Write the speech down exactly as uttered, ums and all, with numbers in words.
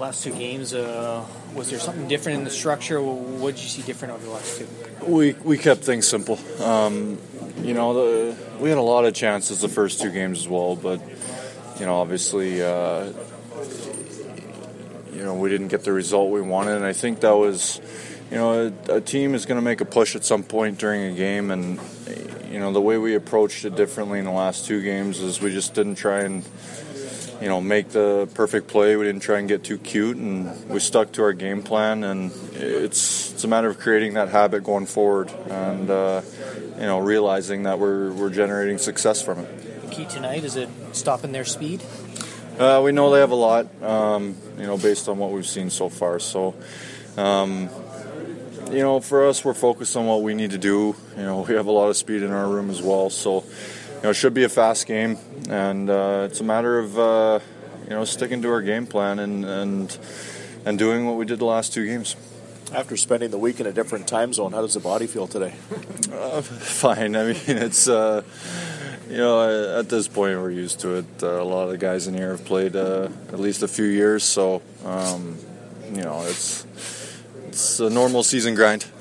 last two games, uh, was there something different in the structure? What did you see different over the last two? We we kept things simple. Um, you know, the, we had a lot of chances the first two games as well, but you know, obviously, uh, you know, we didn't get the result we wanted, and I think that was, you know, a, a team is going to make a push at some point during a game, and you know, the way we approached it differently in the last two games is we just didn't try and, you know, make the perfect play. We didn't try and get too cute, and we stuck to our game plan. And it's it's a matter of creating that habit going forward, and uh, you know, realizing that we're we're generating success from it. The key tonight, is it stopping their speed? Uh, we know they have a lot, um, you know, based on what we've seen so far. So, um, you know, for us, we're focused on what we need to do. You know, we have a lot of speed in our room as well. So, you know, it should be a fast game, and uh, it's a matter of uh, you know, sticking to our game plan and and and doing what we did the last two games. After spending the week in a different time zone, how does the body feel today? Uh, fine. I mean, it's uh, you know, at this point we're used to it. Uh, a lot of the guys in here have played uh, at least a few years, so um, you know, it's it's a normal season grind.